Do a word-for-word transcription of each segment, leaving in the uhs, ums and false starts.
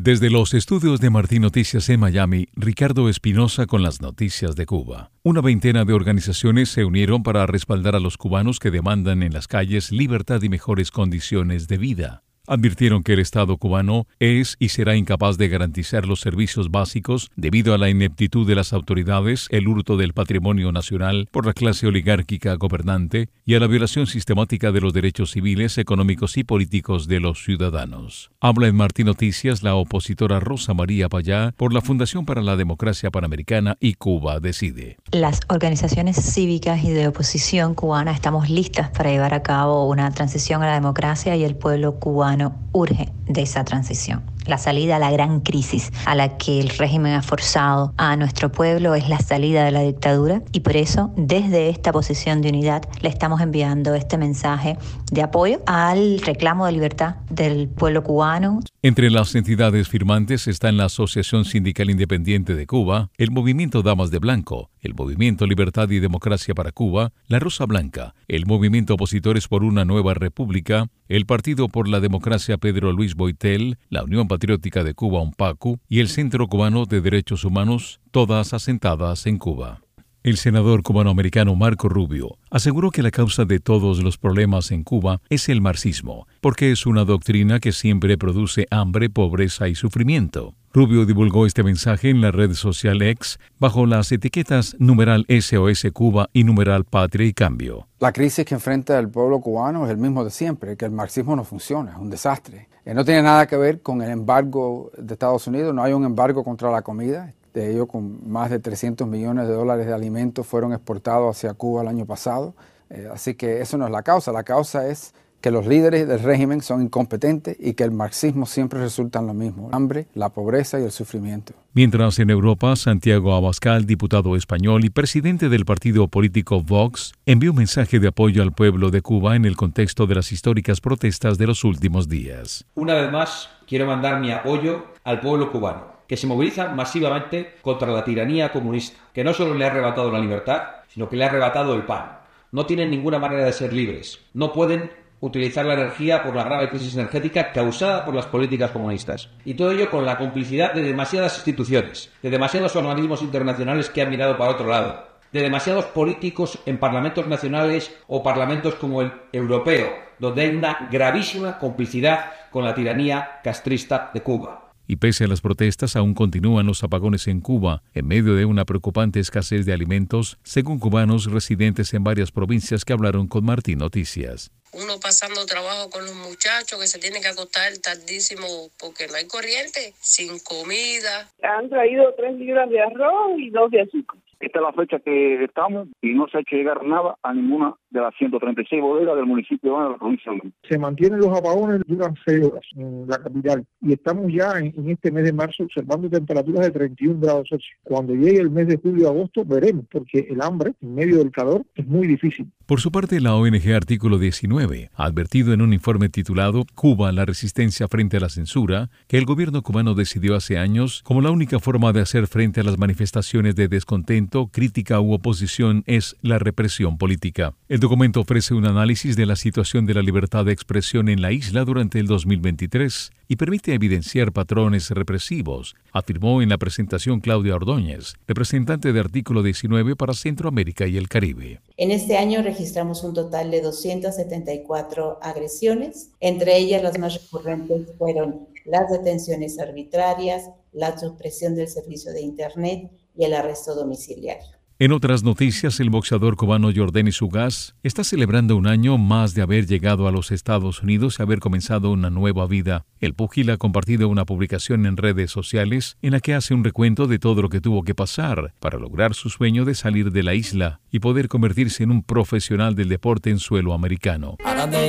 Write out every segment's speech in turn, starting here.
Desde los estudios de Martín Noticias en Miami, Ricardo Espinosa con las noticias de Cuba. Una veintena de organizaciones se unieron para respaldar a los cubanos que demandan en las calles libertad y mejores condiciones de vida. Advirtieron que el Estado cubano es y será incapaz de garantizar los servicios básicos debido a la ineptitud de las autoridades, el hurto del patrimonio nacional por la clase oligárquica gobernante y a la violación sistemática de los derechos civiles, económicos y políticos de los ciudadanos. Habla en Martín Noticias la opositora Rosa María Payá por la Fundación para la Democracia Panamericana y Cuba Decide. Las organizaciones cívicas y de oposición cubana estamos listas para llevar a cabo una transición a la democracia y el pueblo cubano urge de esa transición. La salida a la gran crisis a la que el régimen ha forzado a nuestro pueblo es la salida de la dictadura y por eso desde esta posición de unidad le estamos enviando este mensaje de apoyo al reclamo de libertad del pueblo cubano. Entre las entidades firmantes están la Asociación Sindical Independiente de Cuba, el Movimiento Damas de Blanco, el Movimiento Libertad y Democracia para Cuba, la Rosa Blanca, el Movimiento Opositores por una Nueva República, el Partido por la Democracia Pedro Luis Boitel, la Unión Patriótica de Cuba UNPACU y el Centro Cubano de Derechos Humanos, todas asentadas en Cuba. El senador cubanoamericano Marco Rubio aseguró que la causa de todos los problemas en Cuba es el marxismo, porque es una doctrina que siempre produce hambre, pobreza y sufrimiento. Rubio divulgó este mensaje en la red social X bajo las etiquetas numeral S O S Cuba y numeral Patria y Cambio. La crisis que enfrenta el pueblo cubano es el mismo de siempre, que el marxismo no funciona, es un desastre. Eh, no tiene nada que ver con el embargo de Estados Unidos, no hay un embargo contra la comida. De ello, con más de trescientos millones de dólares de alimentos fueron exportados hacia Cuba el año pasado. Eh, así que eso no es la causa. La causa es que los líderes del régimen son incompetentes y que el marxismo siempre resulta en lo mismo: el hambre, la pobreza y el sufrimiento. Mientras en Europa, Santiago Abascal, diputado español y presidente del partido político Vox, envió un mensaje de apoyo al pueblo de Cuba en el contexto de las históricas protestas de los últimos días. Una vez más, quiero mandar mi apoyo al pueblo cubano, que se moviliza masivamente contra la tiranía comunista, que no solo le ha arrebatado la libertad, sino que le ha arrebatado el pan. No tienen ninguna manera de ser libres. No pueden utilizar la energía por la grave crisis energética causada por las políticas comunistas. Y todo ello con la complicidad de demasiadas instituciones, de demasiados organismos internacionales que han mirado para otro lado, de demasiados políticos en parlamentos nacionales o parlamentos como el europeo, donde hay una gravísima complicidad con la tiranía castrista de Cuba. Y pese a las protestas, aún continúan los apagones en Cuba, en medio de una preocupante escasez de alimentos, según cubanos residentes en varias provincias que hablaron con Martín Noticias. Uno pasando trabajo con los muchachos que se tienen que acostar tardísimo porque no hay corriente, sin comida. Han traído tres libras de arroz y dos de azúcar. Esta es la fecha que estamos y no se ha hecho llegar nada a ninguna de las ciento treinta y seis bodegas del municipio de la provincia de Lima. Se mantienen los apagones, duran seis horas en la capital y estamos ya en, en este mes de marzo observando temperaturas de treinta y un grados Celsius. Cuando llegue el mes de julio-agosto veremos, porque el hambre en medio del calor es muy difícil. Por su parte, la O N G Artículo diecinueve ha advertido en un informe titulado Cuba, la resistencia frente a la censura, que el gobierno cubano decidió hace años como la única forma de hacer frente a las manifestaciones de descontento, crítica u oposición es la represión política. El documento ofrece un análisis de la situación de la libertad de expresión en la isla durante el dos mil veintitrés y permite evidenciar patrones represivos, afirmó en la presentación Claudia Ordóñez, representante de Artículo diecinueve para Centroamérica y el Caribe. En este año registramos un total de doscientas setenta y cuatro agresiones, entre ellas las más recurrentes fueron las detenciones arbitrarias, la supresión del servicio de Internet y el arresto domiciliario. En otras noticias, el boxeador cubano Yordenis Ugas está celebrando un año más de haber llegado a los Estados Unidos y haber comenzado una nueva vida. El púgil ha compartido una publicación en redes sociales en la que hace un recuento de todo lo que tuvo que pasar para lograr su sueño de salir de la isla y poder convertirse en un profesional del deporte en suelo americano.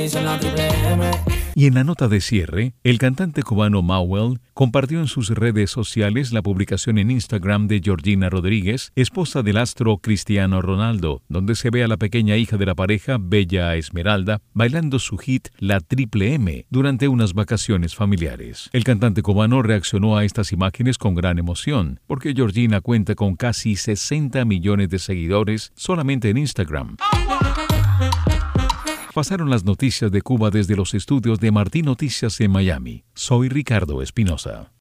Y en la nota de cierre, el cantante cubano Mauel compartió en sus redes sociales la publicación en Instagram de Georgina Rodríguez, esposa del astro Cristiano Ronaldo, donde se ve a la pequeña hija de la pareja, Bella Esmeralda, bailando su hit La Triple M durante unas vacaciones familiares. El cantante cubano reaccionó a estas imágenes con gran emoción, porque Georgina cuenta con casi sesenta millones de seguidores solamente en Instagram. Pasaron las noticias de Cuba desde los estudios de Martín Noticias en Miami. Soy Ricardo Espinosa.